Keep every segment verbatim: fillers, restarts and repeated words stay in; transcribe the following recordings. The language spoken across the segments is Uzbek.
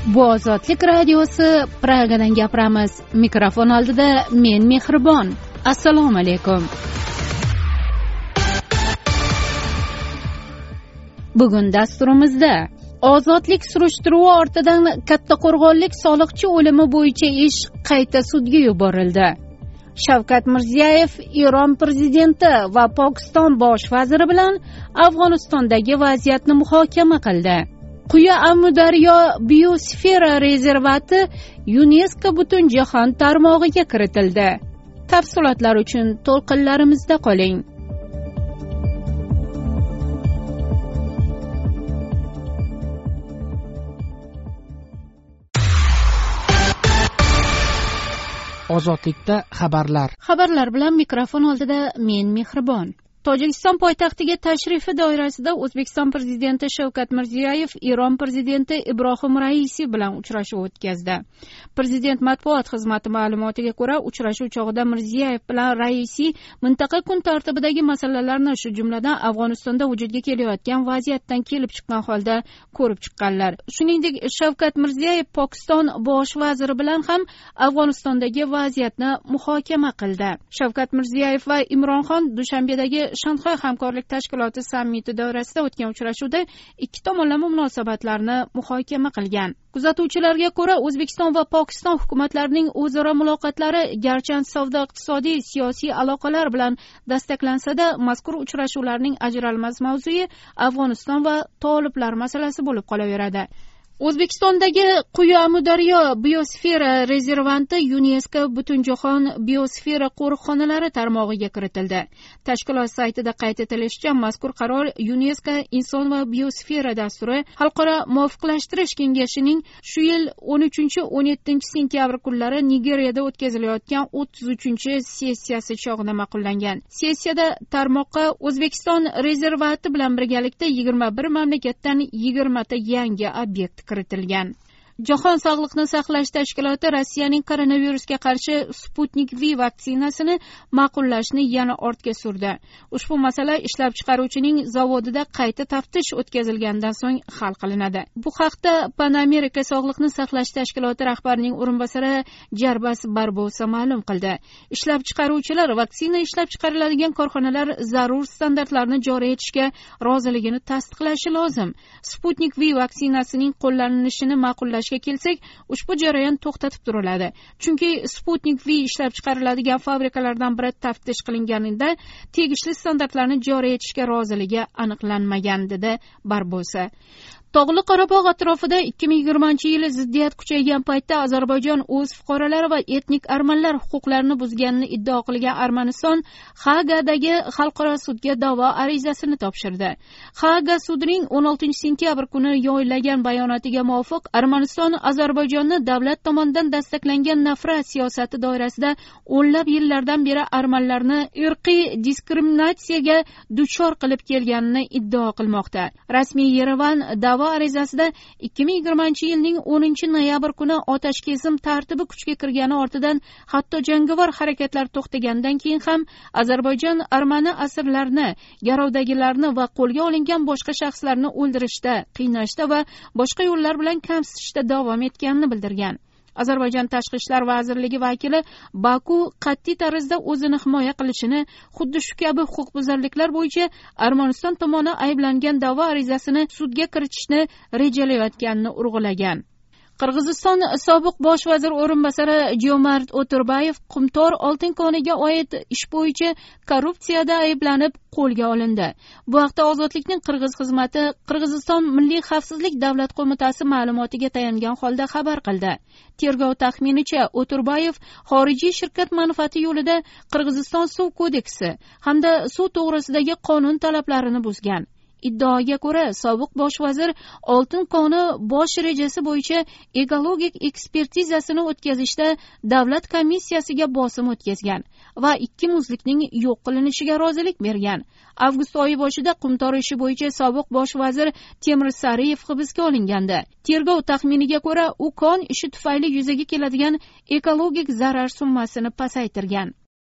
Bu Ozodlik radiosi, Pragadan gapiramiz. Mikrofon oldida men Mehribon. Assalomu alaykum. Bugun dasturimizda ozodlik surishtiruvi ortidan kattaqo'rg'onlik soliqchi o'limi bo'yicha ish qayta sudga yuborildi. Shavkat Mirziyoyev Eron prezidenti va Pokiston bosh vaziri bilan Afg'onistondagi vaziyatni muhokama qildi. Quyi Amudaryo biosfera rezervati UNESCO butun jahon tarmog'iga kiritildi. Tafsilotlar uchun to'lqinlarimizda qoling. Ozodlikda xabarlar. Xabarlar bilan mikrofon oldida men Mehribon. Tojikiston poytaxtiga tashrifi doirasida O'zbekiston prezidenti Shavkat Mirziyoyev Eron prezidenti Ibrohim Raisi bilan uchrashuv o'tkazdi. Prezident matbuot xizmati ma'lumotiga ko'ra, uchrashuv chog'ida Mirziyoyev bilan Raisi mintaqa kun tartibidagi masalalarni, shu jumladan Afg'onistonda vujudga kelayotgan vaziyatdan kelib chiqqan holda ko'rib chiqqanlar. Shuningdek, Shavkat Mirziyoyev Pokiston bosh vaziri bilan ham Afg'onistondagi vaziyatni muhokama qildi. Shavkat Mirziyoyev va Imronxon Dushanbedagi Shanxay hamkorlik tashkiloti sammiti doirasida o'tgan uchrashuvda ikki tomonlama munosabatlarni muhokama qilgan. Kuzatuvchilarga ko'ra, O'zbekiston va Pokiston hukumatlarining o'zaro muloqotlari garchi savdo, iqtisodiy, siyosiy aloqalar bilan dastaklansa-da, mazkur uchrashuvlarning ajralmas mavzui Afg'oniston va toliblar masalasi bo'lib qolaveradi. O'zbekistondagi Quyi Amudaryo biosfera rezervanti UNESCO Butunjahon biosfera qo'riqxonalari tarmog'iga kiritildi. Tashkilot saytida qayd etilishicha, mazkur qaror UNESCO Inson va biosfera dasturi xalqaro muvofiqlashtirish kengashining shu yil o'n uchinchi o'n yettinchi sentyabr kunlari Nigeriyada o'tkazilayotgan o'ttiz uchinchi sessiyasi chog'ida ma'qullangan. Sessiyada tarmoqqa O'zbekiston rezervati bilan birgalikda yigirma bir mamlakatdan yigirma ta yangi obyekt kiritilgan. Jahon sog'liqni saqlash tashkiloti Rossiyaning koronavirusga qarshi Sputnik V vaksinasini ma'qullashni yana ortga surdi. Ushbu masala ishlab chiqaruvchining zavodida qayta taftish o'tkazilgandan so'ng hal qilinadi. Bu haqda Pan Amerika sog'liqni saqlash tashkiloti rahbarining o'rinbosari Jarbas Barbosa ma'lum qildi. Ishlab chiqaruvchilar vaksina ishlab chiqariladigan korxonalar zarur standartlarni joriy etishga roziligini tasdiqlashi lozim. Sputnik V vaksinasining qo'llanilishini ma'qullash kelsak, ushbu jarayon to'xtatib turiladi. Chunki Sputnik V ishlab chiqariladigan fabrikalardan biri taftish qilinganida tegishli standartlarni joriy etishga roziligi aniqlanmagan, dedi Barbosa. Tog'li Qorabog' atrofida ikki ming yigirmanchi yili ziddiyat kuchaygan paytda Ozarbayjon o'z fuqarolari va etnik armanlar huquqlarini buzganini iddao qilgan Armaniston Haagadagi xalqaro sudga da'vo arizasini topshirdi. Haaga sudining o'n oltinchi sentyabr kuni yo'llagan bayonotiga muvofiq, Armaniston Ozarbayjonni davlat tomonidan dastaklangan nafrat siyosati doirasida o'nlab yillardan beri armanlarni irqiy diskriminatsiyaga duchor qilib kelganini iddao qilmoqda. Rasmiy Yerevan da'vo arizasida ikki ming yigirmanchi yilning o'ninchi noyabr kuni otashkesim tartibi kuchga kirgani ortidan hatto jangovar harakatlar to'xtagandan keyin ham Ozarbayjon armani asirlarni, garovdagilarni va qo'lga olingan boshqa shaxslarni o'ldirishda, qiynashda va boshqa yo'llar bilan kamsitishda davom etganini bildirgan. Ozarbayjon Tashqi ishlar vazirligi vakili Baku qat'iy tarzda o'zini himoya qilishini, xuddi shu kabi huquqbuzarliklar bo'yicha Armaniston tomoni ayblangan da'vo arizasini sudga kiritishni rejalayotganini urg'ulagan. Qirg'iziston sobiq bosh vazir o'rinbosari Jomart O'tirbayev Qumtor oltin koniga oid ish bo'yicha korrupsiyada ayblanib qo'lga olindi. Bu haqda Ozodlikning Qirg'iz xizmati Qirg'iziston Milliy xavfsizlik davlat qo'mitasi ma'lumotiga tayangan holda xabar qildi. Tergov taxminicha O'tirbayev xorijiy shirkat manfaati yo'lida Qirg'iziston suv kodeksi hamda suv to'g'risidagi qonun talablarini buzgan. Iddaoga ko'ra, sobiq bosh vazir oltin koni bosh rejasi bo'yicha ekologik ekspertizasini o'tkazishda davlat komissiyasiga bosim o'tkazgan va ikki muzlikning yo'q qilinishiga rozilik bergan. Avgust oyi boshida Qumtor ishi bo'yicha sobiq bosh vazir Temir Sariyev hibsga olingandi. Tergov taxminiga ko'ra, u kon ishi tufayli yuzaga keladigan ekologik zarar summasini pasaytirgan.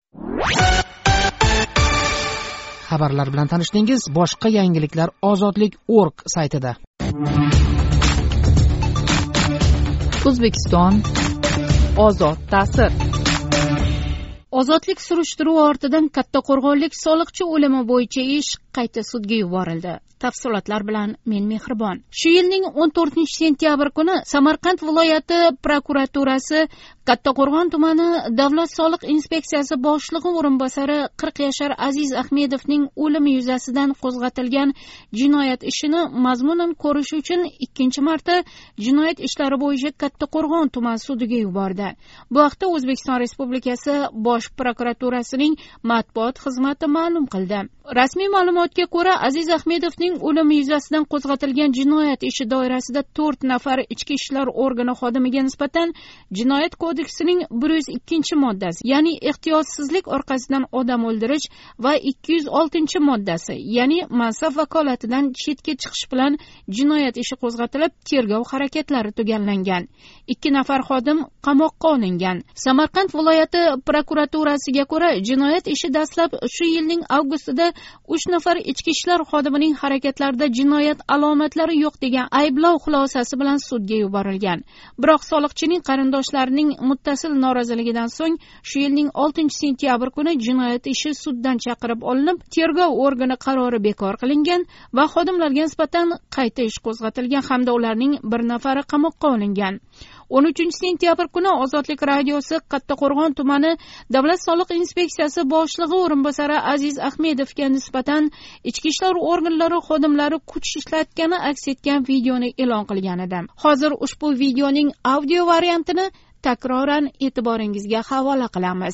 Xabarlar bilan tanishdingiz. Boshqa yangiliklar ozodlik точка org saytida. O'zbekiston ozod ta'sir. Ozodlik surishtiruvi ortidan Kattaqo'rg'onlik soliqchi o'limi bo'yicha ish qayta sudga yuborildi. Tafsilotlar bilan men Mehribon. Shu yilning o'n to'rtinchi sentyabr kuni Samarqand viloyati prokuraturasi Kattaqo'rg'on tumani Davlat soliq inspeksiyasi boshlig'i o'rinbosari qirq yashar Aziz Ahmedovning o'limi yuzasidan qo'zg'atilgan jinoyat ishini mazmunan ko'rish uchun ikkinchi marta jinoyat ishlari bo'yicha Kattaqo'rg'on tuman sudiga yubordi. Bu haqda O'zbekiston Respublikasi Bosh prokuraturasining matbuot xizmati ma'lum qildi. Rasmiy ma'lumotga ko'ra, Aziz Ahmedovning o'limi yuzasidan qo'zg'atilgan jinoyat ishi doirasida to'rt nafar ichki ishlar organi xodimiga nisbatan jinoyat kodeksining bir yuz ikkinchi moddasi, ya'ni ehtiyotsizlik orqasidan odam o'ldirish va ikki yuz oltinchi moddasi, ya'ni mansab vakolatidan chetga chiqish bilan jinoyat ishi qo'zg'atilib, tergov harakatlari tugallangan. Ikki nafar xodim qamoqqa olingan. Samarqand viloyati prokuraturasiga ko'ra, jinoyat ishi dastlab shu yilning avgustida uch nafar ichki ishlar xodimining harakatlarida jinoyat alomatlari yo'q degan ayblov xulosasi bilan sudga yuborilgan. Biroq soliqchining qarindoshlarining muttasil noroziligidan so'ng shu yilning oltinchi sentyabr kuni jinoyat ishi suddan chaqirib olinib, tergov organi qarori bekor qilingan va xodimlarga nisbatan qayta ish qo'zg'atilgan hamda ularning bir nafari qamoqqa olingan. o'n uchinchi sentyabr kuni Ozodlik radiosi Kattaqo'rg'on tumani Davlat soliq inspeksiyasi boshlig'i o'rinbosari Aziz Ahmedovga nisbatan ichki ishlar organlari xodimlari kuch ishlatgani aks etgan videoni e'lon qilgan edi. Hozir ushbu videoning audio variantini takroran e'tiboringizga havola qilamiz.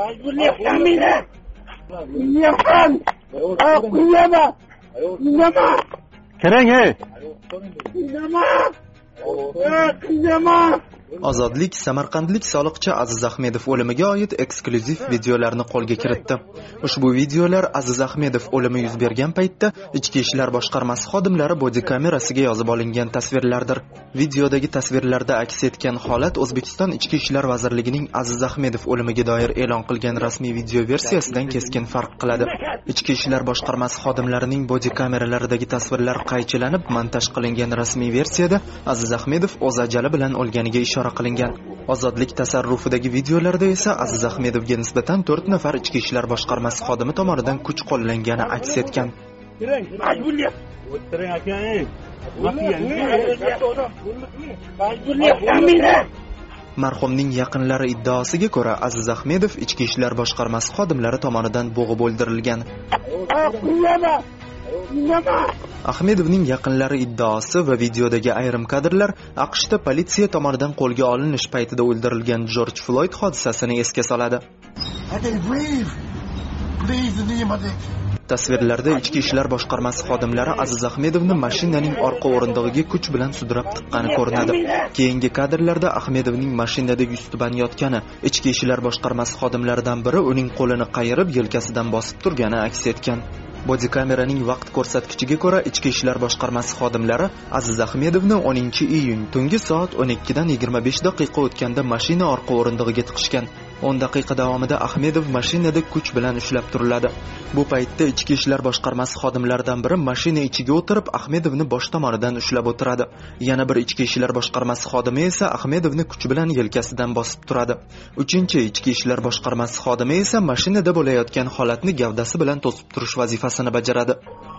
Qarang, ey. Ozodlik samarqandlik soliqchi Aziz Ahmedov o'limiga oid eksklyuziv videolarni qo'lga kiritdi. Ushbu videolar Aziz Ahmedov o'limi yuz bergan paytda Ichki ishlar boshqarmasi xodimlari bodi kamerasiga yozib olingan tasvirlardir. Videodagi tasvirlarda aks etgan holat O'zbekiston Ichki ishlar vazirligining Aziz Ahmedov o'limiga doir e'lon qilgan rasmiy video versiyasidan keskin farq qiladi. Ichki ishlar boshqarmasi xodimlarining bodi kameralaridagi tasvirlar qaychilanib, montaj qilingan rasmiy versiyada Aziz Ahmedov o'z ajali bilan o'lganiga ishora qilingan. Ozodlik tasarrufidagi videolarda esa Aziz Ahmedovga nisbatan to'rt nafar ichki ishlar boshqarmasi xodimi tomonidan kuch qo'llangani aks etgan. Marhumning yaqinlari iddaosiga ko'ra, Aziz Ahmedov ichki ishlar boshqarmasi xodimlari tomonidan bo'g'ib o'ldirilgan. Ahmedovning yaqinlari iddaosi va videodagi ayrim kadrlar AQShda politsiya tomonidan qo'lga olinish paytida o'ldirilgan Jorj Floyd hodisasini esga soladi. Tasvirlarda ichki ishlar boshqarmasi xodimlari Aziz Ahmedovni mashinaning orqa o'rindig'iga kuch bilan sudrab tiqqani ko'rinadi. Keyingi kadrlarda Ahmedovning mashinada yuztuban yotgani, ichki ishlar boshqarmasi xodimlaridan biri uning qo'lini qayirib yelkasidan bosib turgani aks etgan. Bodi kameraning vaqt ko'rsatkichiga ko'ra, ichki ishlar boshqarmasi xodimlari Aziz Ahmedovni o'ninchi iyun tungi soat o'n ikkidan yigirma besh daqiqa o'tganda mashina orqa o'rindig'iga tiqishgan. o'n daqiqa davomida Ahmedov mashinada kuch bilan ushlab turiladi. Bu paytda ichki ishlar boshqarmasi xodimlaridan biri mashina ichiga o'tirib Ahmedovni bosh tomonidan ushlab o'tiradi. Yana bir ichki ishlar boshqarmasi xodimi esa Ahmedovni kuch bilan yelkasidan bosib turadi. Uchinchi ichki ishlar boshqarmasi xodimi esa mashinada bo'layotgan holatni gavdasi bilan to'sib turish vazifasini bajaradi.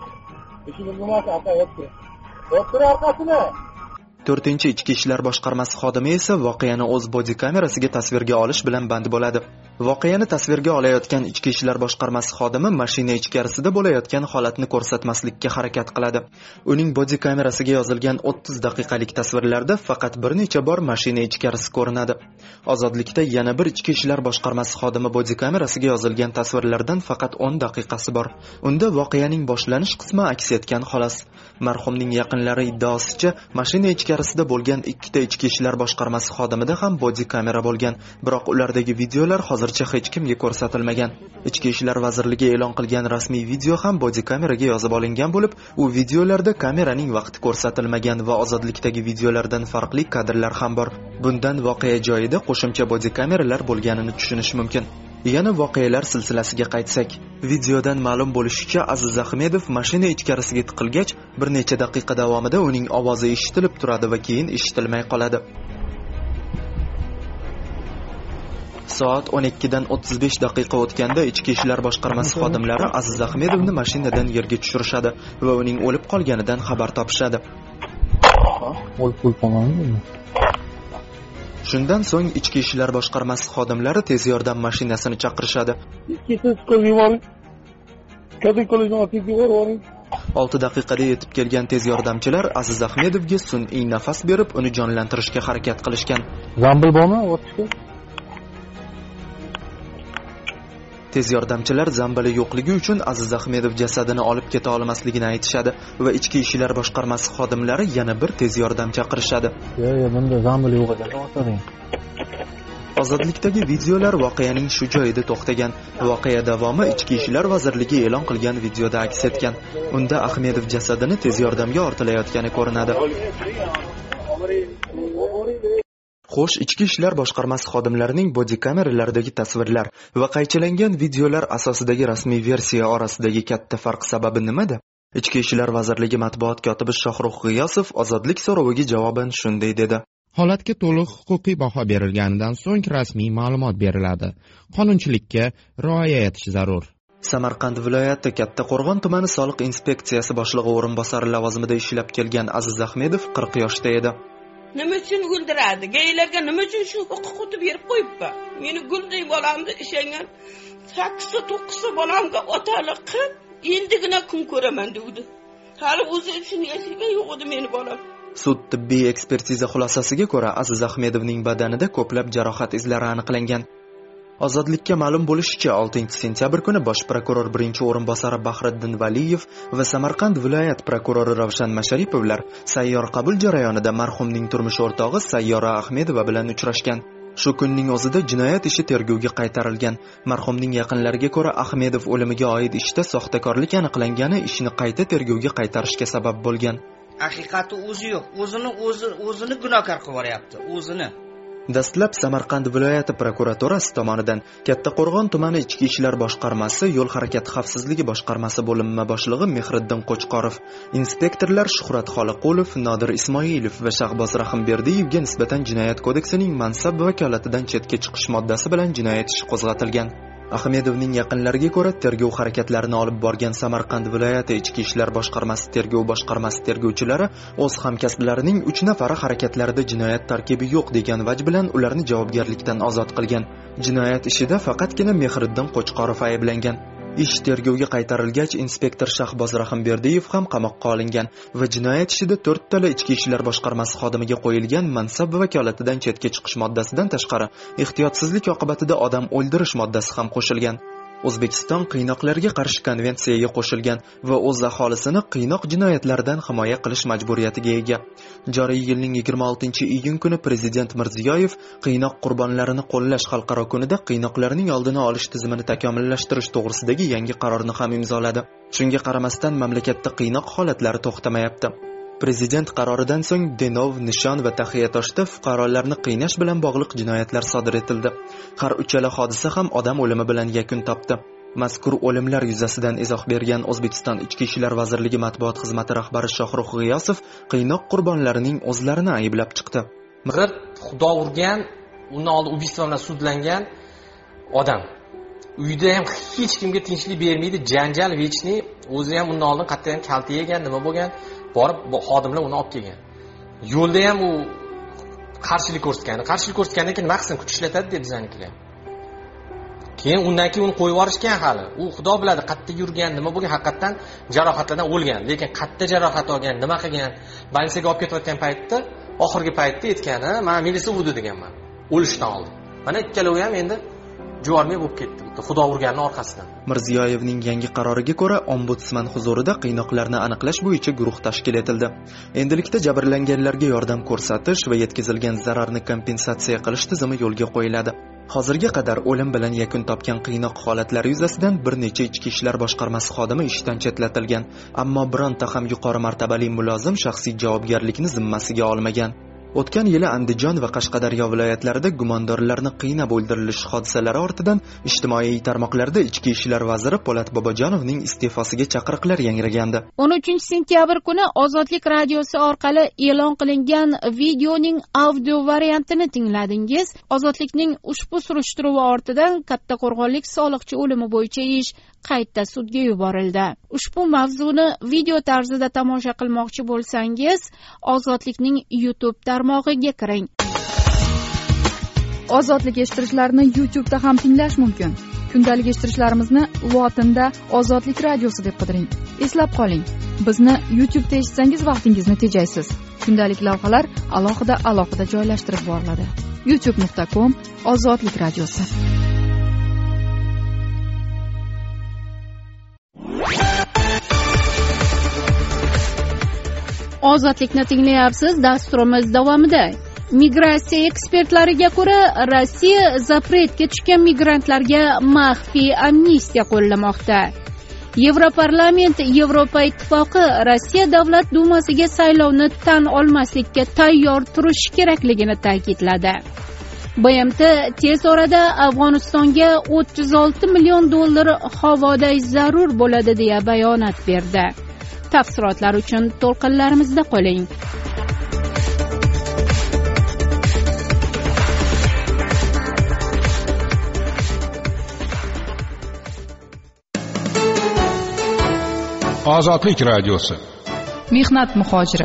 To'rtinchi ichki ishlar boshqarmasi xodimi esa voqeani o'z bodi kamerasiga tasvirga olish bilan band bo'ladi. Voqeani tasvirga olayotgan ichki ishlar boshqarmasi xodimi mashina ichkarisida bo'layotgan holatni ko'rsatmaslikka harakat qiladi. Uning bodi kamerasiga yozilgan o'ttiz daqiqalik tasvirlarda faqat bir necha bor mashina ichkarisi ko'rinadi. Ozodlikda yana bir ichki ishlar boshqarmasi xodimi bodi kamerasiga yozilgan tasvirlardan faqat o'n daqiqasi bor. Unda voqeaning boshlanish qismi aks etgan xolos. Marhumning yaqinlari iddaosicha, mashina ichkarisida bo'lgan ikkita ichki ishlar boshqarmasi xodimida ham bodi kamera bo'lgan, biroq ulardagi videolar hozircha hech kimga ko'rsatilmagan. Ichki ishlar vazirligi e'lon qilgan rasmiy video ham bodi kameraga yozib olingan bo'lib, u videolarda kameraning vaqti ko'rsatilmagan va ozodlikdagi videolardan farqli kadrlar ham bor. Bundan voqea joyida qo'shimcha bodi kameralar bo'lganini tushunish mumkin. Yana voqealar silsilasiga qaytsak, videodan ma'lum bo'lishicha, Aziz Ahmedov mashina ichkarisiga tiqilgach, bir necha daqiqa davomida uning ovozi eshitilib turadi va keyin eshitilmay qoladi. Soat o'n ikkidan o'ttiz besh daqiqa o'tganda ichki ishlar boshqarmasi xodimlari Aziz Ahmedovni mashinadan yerga tushirishadi va uning o'lib qolganidan xabar topishadi. Shundan so'ng ichki ishlar boshqarmasi xodimlari tez yordam mashinasini chaqirishadi. olti daqiqada yetib kelgan tez yordamchilar Aziz Ahmedovga sun'iy nafas berib, uni jonlantirishga harakat qilishgan. Zambil bormi? O'tishdi. Tez yordamchilar zambili yo'qligi uchun Aziz Ahmedov jasadini olib keta olmasligini aytishadi va ichki ishlar boshqarmasi xodimlari yana bir tez yordam chaqirishadi. Yo'q, bunda zambil yo'q ekan, o'tiring. Ozodlikdagi videolar voqeaning shu joyida to'xtagan. Voqea davomi Ichki ishlar vazirligi e'lon qilgan videoda aks etgan. Unda Ahmedov jasadini tez yordamga ortilayotgani ko'rinadi. Xo'sh, ichki ishlar boshqarmasi xodimlarining bodi kameralaridagi tasvirlar va qaychilangan videolar asosidagi rasmiy versiya orasidagi katta farq sababi nimada? Ichki ishlar vazirligi matbuot kotibi Shohrux G'iyosov ozodlik so'roviga javoban shunday dedi. Holatga to'liq huquqiy baho berilganidan so'ng rasmiy ma'lumot beriladi. Qonunchilikka rioya etish zarur. Samarqand viloyati Kattaqo'rg'on tumani soliq inspeksiyasi boshlig'i o'rinbosari lavozimida ishlab kelgan Aziz Ahmedov qirq yoshda edi. Nima uchun guldiradi? Gaylarga nima uchun shu huquqni berib qo'yibdi? Meni gulday bolamni ishangan sakkiz to'qqiz bolamga otalik qilib, endigina kun ko'raman dedi. Hali o'zi uchun yashagan yo'q edi meni bolam. Sud tibbiy ekspertiza xulosasiga ko'ra Aziz Ahmedovning badanida ko'plab jarohat izlari aniqlangan. Ozodlikka ma'lum bo'lishicha, oltinchi sentyabr kuni bosh prokuror birinchi o'rinbosari Bahriddin Valiyev va Samarqand viloyat prokurori Ravshan Masharipovlar sayyor qabul jarayonida marhumning turmush o'rtog'i Sayyora Ahmedova bilan uchrashgan. Shu kunning o'zida jinoyat ishi tergovga qaytarilgan. Marhumning yaqinlariga ko'ra, Ahmedov o'limiga oid ishda soxtakorlik aniqlangani ishni qayta tergovga qaytarishga sabab bo'lgan. Haqiqati o'zi yo'q, o'zini o'zi o'zini gunohkor qilib yuboryapti, o'zini. Dastlab Samarqand viloyati prokuraturasi tomonidan Kattaqo'rg'on tumani ichki ishlar boshqarmasi yo'l harakati xavfsizligi boshqarmasi bo'linma boshlig'i Mehriddin Qo'chqorov, inspektorlar Shuhrat Xoliqulov, Nodir Ismoilov va Shahboz Rahimberdiyevga nisbatan jinoyat kodeksining mansab vakolatidan chetga chiqish moddasi bilan jinoyat ishi qo'zg'atilgan. Ahmedovning yaqinlariga ko'ra, tergov harakatlarini olib borgan Samarqand viloyati ichki ishlar boshqarmasi tergov boshqarmasi tergovchilari o'z hamkasblarining uch nafari harakatlarida jinoyat tarkibi yo'q degan vaj bilan ularni javobgarlikdan ozod qilgan. Jinoyat ishida faqatgina Mehriddin Qo'chqorov ayblangan. Ish tergovga qaytarilgach, inspektor Shahboz Rahimberdiyev ham qamoqqa olingan va jinoyat ishida to'rt tala ichki ishlar boshqarmasi xodimiga qo'yilgan mansab vakolatidan chetga chiqish moddasidan tashqari ehtiyotsizlik oqibatida odam o'ldirish moddasi ham qo'shilgan. O'zbekiston qiynoqlarga qarshi konvensiyaga qo'shilgan va o'z aholisini qiynoq jinoyatlaridan himoya qilish majburiyatiga ega. Joriy yilning yigirma oltinchi iyun kuni Prezident Mirziyoyev qiynoq qurbonlarini qo'llash xalqaro kunida qiynoqlarning oldini olish tizimini takomillashtirish to'g'risidagi yangi qarorni ham imzoladi. Shunga qaramasdan mamlakatda qiynoq holatlari to'xtamayapti. Prezident qaroridan so'ng Denov, Nishon va Taxiyatoshda fuqarolarni qiynash bilan bog'liq jinoyatlar sodir etildi. Har uchala hodisa ham odam o'limi bilan yakun topdi. Mazkur o'limlar yuzasidan izoh bergan O'zbekiston Ichki ishlar vazirligi matbuot xizmati rahbari Shohrux G'iyosov qiynoq qurbonlarining o'zlarini ayblab chiqdi. G'irt xudo urgan, undan oldin ubistva bilan sudlangan odam. Uyda ham hech kimga tinchlik bermaydi, janjal vechni, o'zi ham undan oldin qattiq kalta yegan, nima bo'lgan, borib xodimlar uni olib kelgan. Yo'lda ham u qarshilik ko'rsatgan. Qarshilik ko'rsatgandan keyin nima qilsin, kuch ishlatadi deb bizanikilar. Keyin undan keyin uni qo'yib yuborishgan hali. U xudo biladi, qattiq yurgan, nima bo'lgan, haqiqatan jarohatlardan o'lgan. Lekin qattiq jarohat olgan, nima qilgan, больницаga olib ketayotgan paytda, oxirgi paytda aytgani, "Men militsiya urdi" deganman. O'lishdan oldin. Mana ikkalovi ham endi Juvarmay bo'lib ketdi. Xudo urganning orqasidan. Mirziyoyevning yangi qaroriga ko'ra, ombudsman huzurida qiynoqlarni aniqlash bo'yicha guruh tashkil etildi. Endilikda jabrlanganlarga yordam ko'rsatish va yetkazilgan zararni kompensatsiya qilish tizimi yo'lga qo'yiladi. Hozirga qadar o'lim bilan yakun topgan qiynoq holatlari yuzasidan bir necha ichki ishlar boshqarmasi xodimi ishdan chetlatilgan, ammo bironta ham yuqori martabali mulozim shaxsiy javobgarlikni zimmasiga olmagan. O'tgan yili Andijon va Qashqadaryo viloyatlarida gumondorlarni qiynab o'ldirilish hodisalari ortidan ijtimoiy tarmoqlarda Ichki ishlar vaziri Po'lat Bobojonovning iste'fosiga chaqiriqlar yangragandi. o'n uchinchi sentyabr kuni Ozodlik radiosi orqali e'lon qilingan videoning audio variantini tingladingiz. Ozodlikning ushbu surishtiruvi ortidan Kattaqo'rg'onlik soliqchi o'limi bo'yicha ish qayta sudga yuborildi. Ushbu mavzuni video tarzida tomosha qilmoqchi bo'lsangiz, Ozodlikning YouTube tarmog'iga kiring. Ozodlik eshittirichlarini YouTube'da ham tinglash mumkin. Kundalik eshittirishlarimizni lotinda Ozodlik radiosi deb qidiring. Eslab qoling, bizni YouTube'da eshitsangiz vaqtingizni tejaysiz. Kundalik lavhalar alohida alohida joylashtirib boriladi. youtube nuqta com Ozodlik radiosi. Ozodlikni tinglayapsiz. Dasturimiz davomida migratsiya ekspertlariga ko'ra, Rossiya zapretga tushgan migrantlarga maxfiy amnistiya qo'llamoqda. Yevroparlament Yevropa ittifoqi Rossiya Davlat dumasiga saylovni tan olmaslikka tayyor turishi kerakligini ta'kidladi. B M T tez orada Afg'onistonga o'ttiz olti million dollar havoday zarur bo'ladi deya bayonot berdi. Tafsilotlar uchun to'lqinlarimizda qoling. Ozodlik radiosi. Mehnat muhojiri.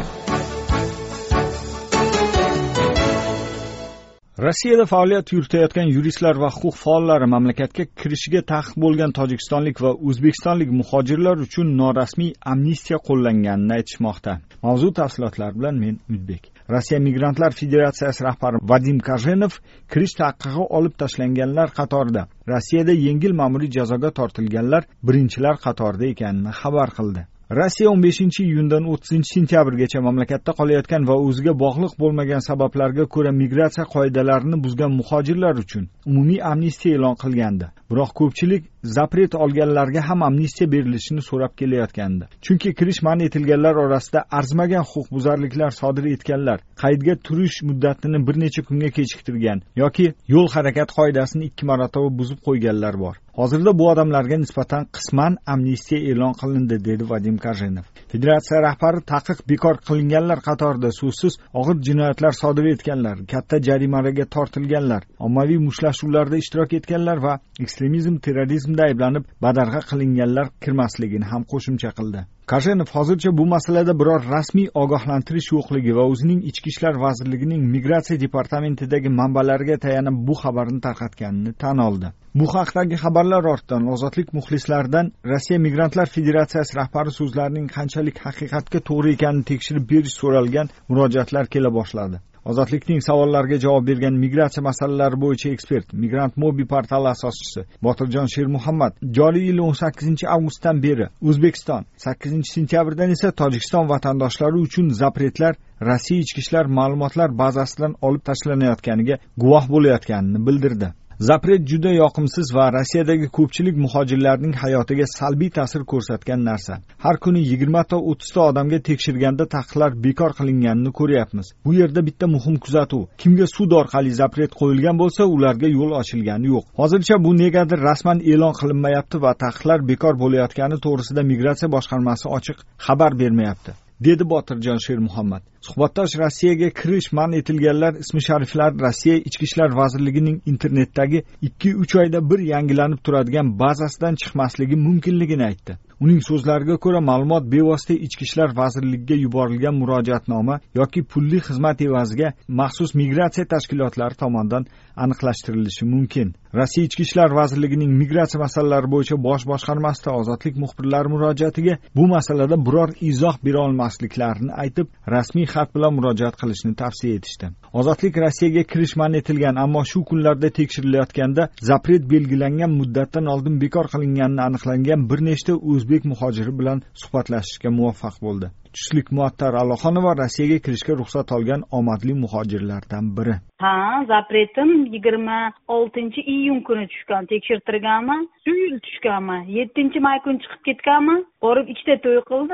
Rossiyada faoliyat yuritayotgan yuristlar va huquq faollari mamlakatga kirishiga taqiq bo'lgan tojikistonlik va o'zbekistonlik muhojirlar uchun norasmiy amnistiya qo'llanganini aytishmoqda. Mavzu tafsilotlari bilan men Mudbek. Rossiya Migrantlar Federatsiyasi rahbari Vadim Kajenov kirish taqiqi olib tashlanganlar qatorida Rossiyada yengil ma'muriy jazoga tortilganlar birinchilar qatorida ekanini xabar qildi. Rossiya o'n beshinchi iyundan o'ttizinchi sentyabrgacha mamlakatda qolayotgan va o'ziga bog'liq bo'lmagan sabablarga ko'ra migratsiya qoidalarini buzgan muhojirlar uchun umumiy amnistiya e'lon qilgandi. Biroq ko'pchilik zapret olganlarga ham amnistiya berilishini so'rab kelayotgandi. Chunki kirish man etilganlar orasida arzimagan huquqbuzarliklar sodir etganlar, qaydga turish muddatini bir necha kunga kechiktirgan yoki yo'l harakat qoidasini ikki marotaba buzib qo'yganlar bor. Hozirda bu odamlarga nisbatan qisman amnistiya e'lon qilindi, dedi Vadim Kajenov. Federatsiya rahbari taqiq bekor qilinganlar qatorida so'zsiz og'ir jinoyatlar sodir etganlar, katta jarimalarga tortilganlar, ommaviy mushtlashuvlarda ishtirok etganlar va ekstremizm, terrorizmda ayblanib badarg'a qilinganlar kirmasligini ham qo'shimcha qildi. Kajenov hozircha bu masalada biror rasmiy ogohlantirish yo'qligi va o'zining Ichki ishlar vazirligining migratsiya departamentidagi manbalariga tayanib bu xabarni tarqatganini tan oldi. Bu haqdagi xabarlar ortidan Ozodlik muxlislaridan Rossiya Migrantlar Federatsiyasi rahbari so'zlarining qanchalik haqiqatga to'g'ri ekanini tekshirib berish so'ralgan murojaatlar kela boshladi. Ozodlikning savollariga javob bergan migratsiya masalalari bo'yicha ekspert, Migrant Mobi portali asoschisi Botirjon Shermuhammad joriy yil o'n sakkizinchi avgustdan beri O'zbekiston, sakkizinchi sentyabrdan esa Tojikiston vatandoshlari uchun zapretlar Rossiya ichki ishlar ma'lumotlar bazasidan olib tashlanayotganiga guvoh bo'layotganini bildirdi. Zapret juda yoqimsiz va Rossiyadagi ko'pchilik muhojirlarning hayotiga salbiy ta'sir ko'rsatgan narsa. Har kuni yigirma ta o'ttiz ta odamga tekshirganda taqiqlar bekor qilinganini ko'ryapmiz. Bu yerda bitta muhim kuzatuv. Kimga sud orqali zapret qo'yilgan bo'lsa, ularga yo'l ochilgani yo'q. Hozircha bu negadir rasman e'lon qilinmayapti va taqiqlar bekor bo'layotgani to'g'risida migratsiya boshqarmasi ochiq xabar bermayapti, dedi Botirjon Shermuhammad. Suhbatdosh Rossiyaga kirish man etilganlar ismi shariflar Rossiya Ichki ishlar vazirligining internetdagi ikki uch oyda bir yangilanib turadigan bazasidan chiqmasligi mumkinligini aytdi. Uning so'zlariga ko'ra, ma'lumot bevosita Ichki ishlar vazirligiga yuborilgan murojaatnoma yoki pulli xizmat evaziga maxsus migratsiya tashkilotlari tomonidan aniqlashtirilishi mumkin. Rossiya Ichki ishlar vazirligining migratsiya masalalari bo'yicha bosh boshqarmasida Ozodlik muxbirlari murojaatiga bu masalada biror izoh bera olmasliklarini aytib, rasmiy xat bilan murojaat qilishni tavsiya etishdi. Ozodlik Rossiyaga kirish man etilgan, ammo shu kunlarda tekshirilayotganda zapret belgilangan muddatdan oldin bekor qilinganini aniqlangan bir nechta o'zbek muhojiri bilan suhbatlashishga muvaffaq bo'ldi. Tushlik Muattar Aloxonova Rossiyaga kirishga ruxsat olgan omadli muhojirlardan biri. Ha, zapretim yigirma oltinchi iyun kuni tushgan, tekshirtirganman. Shu yil tushganman. yettinchi may kuni chiqib ketganman. Borib ikkita to'y qildim.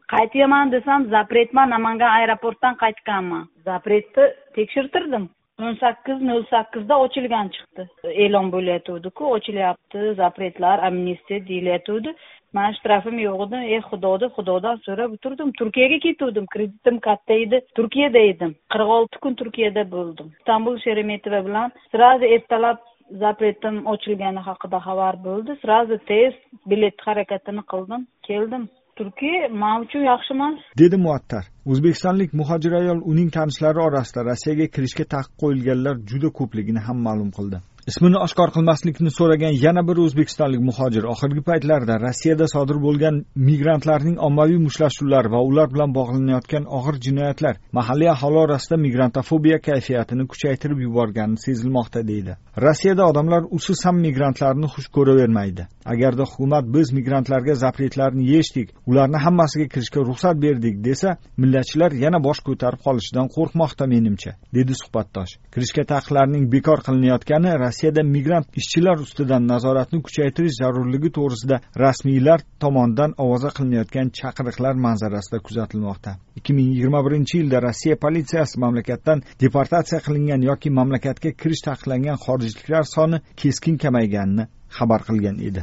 qaytaman desam zapretman, Namangan aeroportdan qaytganman. Zapretni tekshirtirdim. o'n sakkiz nol sakkizda ochilgan chiqdi. E'lon bo'layotdi-ku, ochilyapti, zapretlar, amnistiya deyilayotdi. Men shtrafim yo'q edi. Ey Xudodi, Xudodan so'rab o'tirdim. Turkiyaga ketdim. Kreditim katta edi. Turkiyada edim. qirq olti kun Turkiyada bo'ldim. Istanbul Sheremetova bilan sirazi ertalab zapretim ochilgani haqida xabar bo'ldi. Sirazi tez bilet harakatini qildim, keldim. Turkiya men uchun yaxshi emas, dedi Muattar. O'zbekistonlik muhojir ayol uning tanishlari orasida Rossiyaga kirishga taqiq qo'yilganlar juda ko'pligini ham ma'lum qildi. Ismini oshkor qilmaslikni so'ragan yana bir o'zbekistonlik muhojir oxirgi paytlarda Rossiyada sodir bo'lgan migrantlarning ommaviy mushtlashuvlari va ular bilan bog'lanayotgan og'ir jinoyatlar mahalliy aholi orasida migrantofobiya kayfiyatini kuchaytirib yuborgani sezilmoqda deydi. Rossiyada odamlar usiz ham migrantlarni xush ko'ravermaydi. Agarda hukumat biz migrantlarga zapretlarni yechdik, ularni hammasiga kirishga ruxsat berdik desa, millatchilar yana bosh ko'tarib qolishidan qo'rqmoqda menimcha, dedi suhbatdosh. Kirishga taqiqlarning bekor qilinayotgani Rossiyada migrant ishchilar ustidan nazoratni kuchaytirish zarurligi to'g'risida rasmiylar tomonidan ovoza qilinayotgan chaqiriqlar manzarasida kuzatilmoqda. ikki ming yigirma birinchi yilda Rossiya politsiyasi mamlakatdan deportatsiya qilingan yoki mamlakatga kirish taqiqlangan xorijliklar soni keskin kamayganini xabar qilgan edi.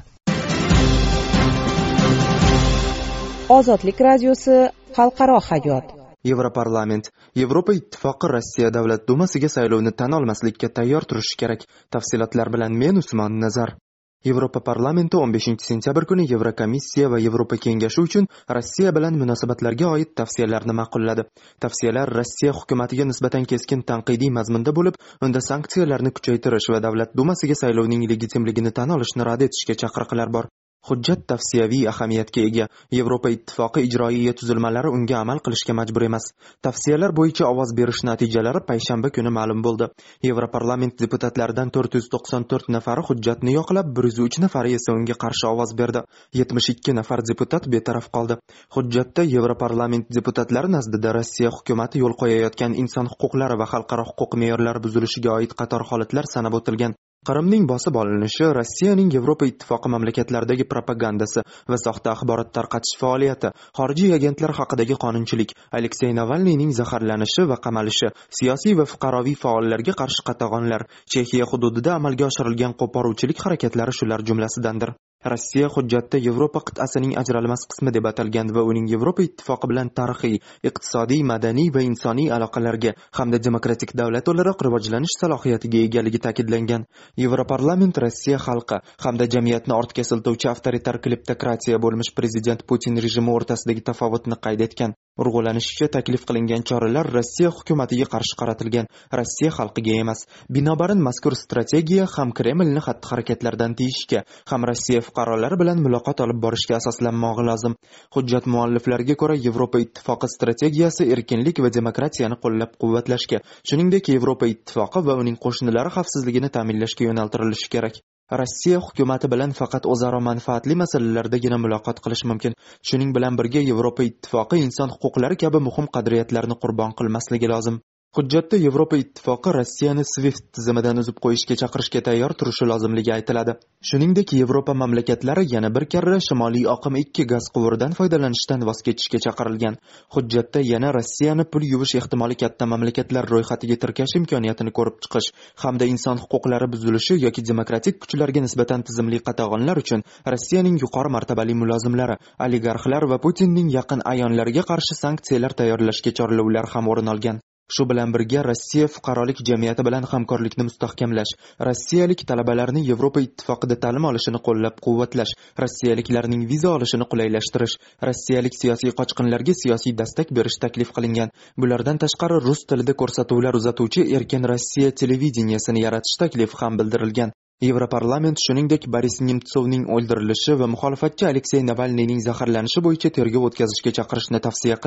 Ozodlik radiosi xalqaro hayot. Yevroparlament Yevropa Ittifoqi Rossiya Davlat Dumasiga saylovni tan olmaslikka tayyor turishi kerak. Tafsilotlar bilan men Usmon Nazar. Yevropa parlamenti o'n beshinchi sentyabr kuni Yevrokomissiya va Yevropa kengashi uchun Rossiya bilan munosabatlarga oid tavsiyalarni ma'qulladi. Tavsiyalar Rossiya hukumatiga nisbatan keskin tanqidiy mazmunda bo'lib, unda sanksiyalarni kuchaytirish va Davlat Dumasiga saylovning legitimligini tan olishni rad etishga chaqiriqlar bor. Hujjat tavsiyaviy ahamiyatga ega. Yevropa Ittifoqi ijroiya tuzilmalari unga amal qilishga majbur emas. Tavsiyalar bo'yicha ovoz berish natijalari payshanba kuni ma'lum bo'ldi. Yevroparlament deputatlaridan to'rt yuz to'qson to'rt nafari hujjatni yoqlab, bir yuz uch nafari esa unga qarshi ovoz berdi. yetmish ikki nafar deputat betaraf qoldi. Hujjatda Yevroparlament deputatlari nazdida Rossiya hukumati yo'l qo'yayotgan inson huquqlari va xalqaro huquq me'yorlari buzilishiga oid qator holatlar sanab o'tilgan. Qrimning bosib olinishi, Rossiyaning Yevropa Ittifoqi mamlakatlaridagi propagandasi va soxta axborot tarqatish faoliyati, xorijiy agentlar haqidagi qonunchilik, Aleksey Navalniyning zaharlanishi va qamalishi, siyosiy va fuqaroviy faollarga qarshi qatag'onlar, Chexiya hududida amalga oshirilgan qo'poruvchilik harakatlari shular jumlasidandir. Rossiya hujjatda Yevropa qit'asining ajralmas qismi deb atalgan va uning Yevropa Ittifoqi bilan tarixiy, iqtisodiy, madaniy va insoniy aloqalarga hamda demokratik davlat o'laroq rivojlanish salohiyatiga egaligi ta'kidlangan. Yevroparlament Rossiya xalqi hamda jamiyatni ortga siltovchi avtoritar kleptokratiya bo'lmish prezident Putin rejimi o'rtasidagi tafovutni qayd etgan. Urg'ulanishicha taklif qilingan choralar Rossiya hukumatiga qarshi qaratilgan, Rossiya xalqiga emas. Binobarin mazkur strategiya ham Kremlni xatti-harakatlardan tiyishga, ham Rossiya fuqarolari bilan muloqot olib borishga asoslanmog'i lozim. Hujjat mualliflariga ko'ra, Yevropa Ittifoqi strategiyasi erkinlik va demokratiyani qo'llab-quvvatlashga, shuningdek Yevropa Ittifoqi va uning qo'shnilari xavfsizligini ta'minlashga yo'naltirilishi kerak. Rossiya hukumati bilan faqat o'zaro manfaatli masalalardagina muloqot qilish mumkin. Shuning bilan birga Yevropa Ittifoqi inson huquqlari kabi muhim qadriyatlarni qurbon qilmasligi lozim. Hujjatda Yevropa Ittifoqi Rossiyani SWIFT tizimidan uzib qo'yishga chaqirishga tayyor turishi lozimligi aytiladi. Shuningdek, Yevropa mamlakatlari yana bir karra Shimoliy oqim ikki gaz quvuridan foydalanishdan voz kechishga chaqirilgan. Hujjatda yana Rossiyani pul yuvish ehtimoli katta mamlakatlar ro'yxatiga tirkash imkoniyatini ko'rib chiqish hamda inson huquqlari buzilishi yoki demokratik kuchlarga nisbatan tizimli qatag'onlar uchun Rossiyaning yuqori martabali mulozimlari, oligarxlar va Putinning yaqin a'yonlariga qarshi sanksiyalar tayyorlashga chorlovlar ham o'rin olgan. Shu bilan birga Rossiya fuqarolik jamiyati bilan hamkorlikni mustahkamlash, rossiyalik talabalarning Yevropa Ittifoqida ta'lim olishini qo'llab-quvvatlash, rossiyaliklarning viza olishini qulaylashtirish, rossiyalik siyosiy qochqinlarga siyosiy dastak berish taklif qilingan. Bulardan tashqari rus tilida ko'rsatuvlar uzatuvchi erkin Rossiya televideniyasini yaratish taklifi ham bildirilgan. Yevroparlament shuningdek Boris Nemtsovning o'ldirilishi va muxolifatchi Aleksey Navalniyning zaharlanishi bo'yicha tergov o'tkazishga chaqirishni tavsiya qilgan.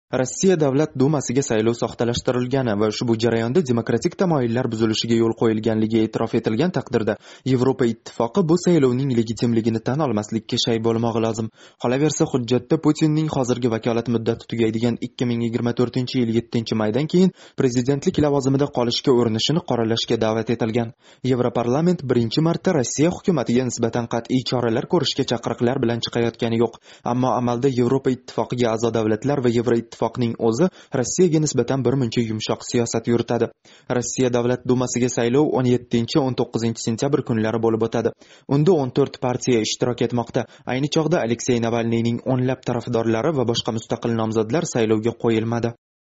Rossiya Davlat Dumasiga saylov soxtalashtirilgani va ushbu jarayonda demokratik tamoyillar buzilishiga yo'l qo'yilganligi e'tirof etilgan taqdirda Yevropa Ittifoqi bu saylovning legitimligini tan olmaslikka shay bo'lmog'i lozim. Qolaversa, hujjatda Putinning hozirgi vakolat muddati tugaydigan ikki ming yigirma to'rtinchi yil yettinchi maydan keyin prezidentlik lavozimida qolishga urinishini qoralashga da'vat etilgan. Yevroparlament birinchi marta Rossiya hukumatiga nisbatan qat'iy choralar ko'rishga chaqiriqlar bilan chiqayotgani yo'q, ammo amalda Yevropa Ittifoqiga a'zo davlatlar va Yevropa Ittifoqning o'zi Rossiyaga nisbatan bir muncha yumshoq siyosat yuritadi. Rossiya Davlat Dumasiga saylov o'n yettinchi o'n to'qqizinchi sentyabr kunlari bo'lib o'tadi. Unda o'n to'rt partiya ishtirok etmoqda. Ayni chog'da Aleksey Navalniyning o'nlab tarafdorlari va boshqa mustaqil nomzodlar saylovga qo'yilmadi.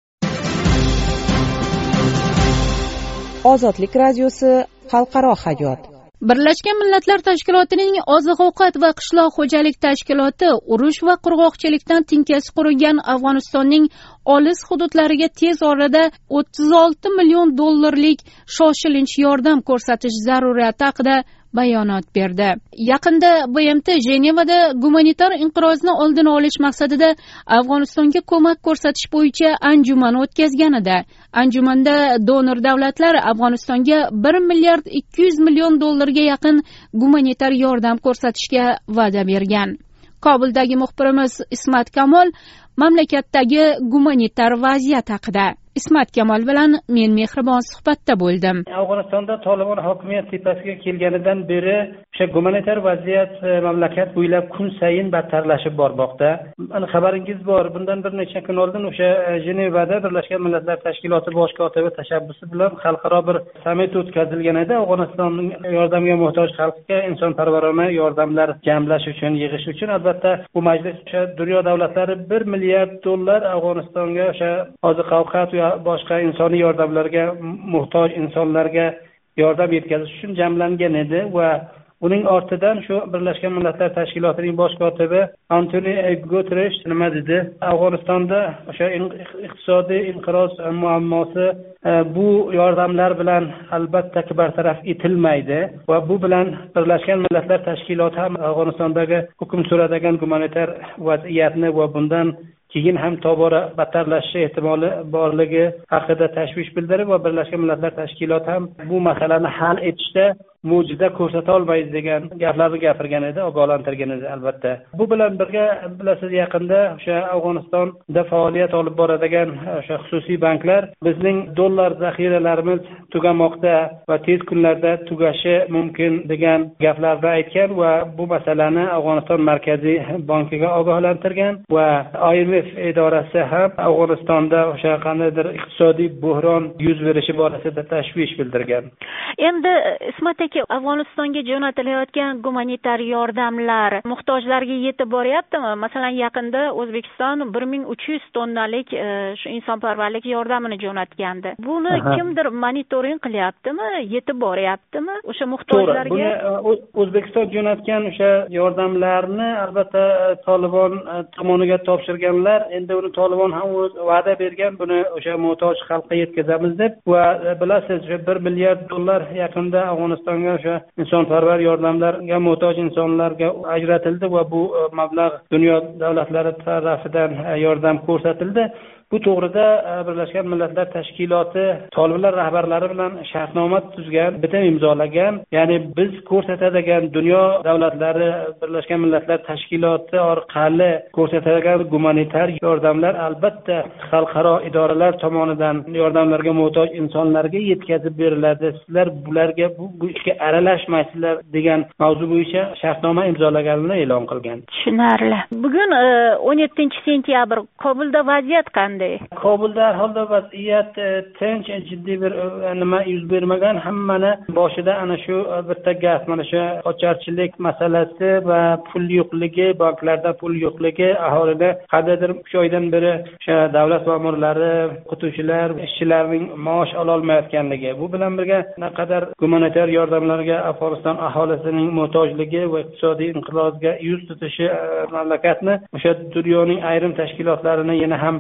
Ozodlik radiosi xalqaro hayot. Birlashgan Millatlar Tashkilotining Oziq-ovqat va qishloq xo'jalik tashkiloti urush va qurg'oqchilikdan tinkasi qurigan Afg'onistonning olis hududlariga tez orada o'ttiz olti million dollarlik shoshilinch yordam ko'rsatish zaruriyati haqida bayonot berdi. Yaqinda B M T Jenevada gumanitar inqirozni oldini olish maqsadida Afg'onistonga ko'mak ko'rsatish bo'yicha anjuman o'tkazganida, anjumanda donor davlatlar Afg'onistonga bir milliard ikki yuz million dollarga yaqin gumanitar yordam ko'rsatishga va'da bergan. Kobuldagi muxbirimiz Ismat Kamol mamlakatdagi gumanitar vaziyat haqida. Ismat Kamol bilan men mehribon suhbatda bo'ldim. Afg'onistonda Tolibon hokimiyat tepasiga kelganidan beri o'sha gumanitar vaziyat mamlakat bo'ylab kun sayin battarlashib bormoqda. Mana xabaringiz bor, bundan bir necha kun oldin o'sha Jenevada Birlashgan Millatlar Tashkiloti bosh kotibi tashabbusi bilan xalqaro bir sammit o'tkazilgan edi. Afg'onistonning yordamga muhtoj xalqqa insonparvarona yordamlar jamlash uchun, yig'ish uchun albatta bu majlis o'sha dunyo davlatlari bir milliard dollar Afg'onistonga o'sha oziq-ovqat va boshqa insoniy yordamlarga muhtoj insonlarga yordam yetkazish uchun jamlangan edi va uning ortidan shu Birlashgan Millatlar Tashkilotining bosh kotibi Antoni Guterres nima dedi? Afg'onistonda o'sha iqtisodiy inqiroz muammosi bu yordamlar bilan albatta bartaraf etilmaydi va bu bilan Birlashgan Millatlar Tashkiloti ham Afg'onistondagi hukm suradigan gumanitar vaziyatni va bundan keyin ham tobora battarlashishi ehtimoli borligi haqida tashvish bildirib va Birlashgan Millatlar Tashkiloti ham bu masalani hal etishda mo'jiza ko'rsata olmaydi degan gaplarni gapirgan edi, ogohlantirgan edi albatta. Bu bilan birga bilasiz, yaqinda o'sha Afg'onistonda faoliyat olib boradigan o'sha xususiy banklar bizning dollar zaxiralarimiz tugamoqda va tez kunlarda tugashi mumkin degan gaplarni aytgan va bu masalani Afg'oniston Markaziy bankiga ogohlantirgan va I M F idorasi ham Afg'onistonda o'sha qandaydir iqtisodiy buhron yuz berishi borasida tashvish bildirgan. Endi Ismat aka, Afg'onistonga jo'natilayotgan gumanitar yordamlar muhtojlarga yetib boryaptimi? Masalan, yaqinda O'zbekiston bir ming uch yuz tonnalik shu insonparvarlik yordamini jo'natgandi. Buni kimdir monitoring qilyaptimi? Yetib boryaptimi o'sha muhtojlarga? Buni O'zbekiston jo'natgan o'sha yordamlarni albatta Tolibon tomoniga topshirganlar. Endi uni Tolibon ham va'da bergan, buni o'sha muhtoj xalqqa yetkazamiz deb va bilasiz, bir milliard dollar yaqinda Afg'onistonga o'sha insonparvar yordamlarga muhtoj insonlarga ajratildi va bu mablag' dunyo davlatlari tarafidan yordam ko'rsatildi. Bu to'g'rida Birlashgan Millatlar Tashkiloti Toliblar rahbarlari bilan shartnoma tuzgan, bitim imzolagan. Ya'ni biz ko'rsatadigan dunyo davlatlari Birlashgan Millatlar Tashkiloti orqali ko'rsatadigan gumanitar yordamlar albatta xalqaro idoralar tomonidan yordamlarga muhtoj insonlarga yetkazib beriladi. Sizlar bularga bu, bu ishga aralashmaysizlar degan mavzu bo'yicha shartnoma imzolaganini e'lon qilgan. Tushunarli. Bugun o'n yettinchi sentyabr Kobulda vaziyat qanday? Kobulda har holda vaziyat tinch, jiddiy bir nima yuz bermagan. Hammani boshida ana shu bitta gap, mana shu ocharchilik masalasi va pul yo'qligi, banklarda pul yo'qligi, aholida qadrdir uch oydan beri o'sha davlat ma'murlari, o'qituvchilar, ishchilarning maosh ola olmayotganligi. Bu bilan birga naqadar gumanitar yordamlarga Afg'oniston aholisining muhtojligi va iqtisodiy inqirozga yuz tutishi mamlakatni o'sha dunyoning ayrim tashkilotlarini yana ham qanday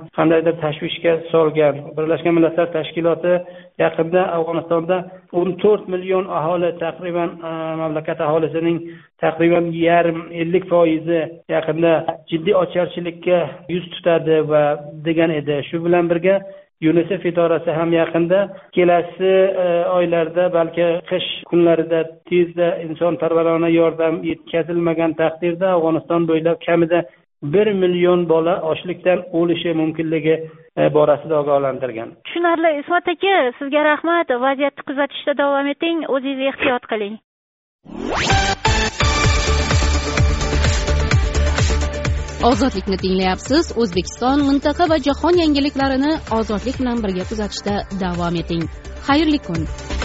qandaydir tashvishga solgan. Birlashgan Millatlar Tashkiloti yaqinda Afg'onistonda o'n to'rt million aholi, taqriban mamlakat aholisining taqriban yarim ellik foizi yaqinda jiddiy ocharchilikka yuz tutadi va degan edi. Shu bilan birga UNICEF idorasi ham yaqinda kelasi oylarda, balki qish kunlarida tezda insonparvarona yordam yetkazilmagan taqdirda Afg'oniston bo'ylab kamida bir million bola ochlikdan o'lishi mumkinligi borasida ogohlantirgan. Tushunarli. Ismat aka, sizga rahmat. Vaziyatni kuzatishda davom eting, o'zingizni ehtiyot qiling. Ozodlikni tinglayapsiz. O'zbekiston, mintaqa va jahon yangiliklarini ozodlik bilan birga kuzatishda davom eting. Xayrli kun.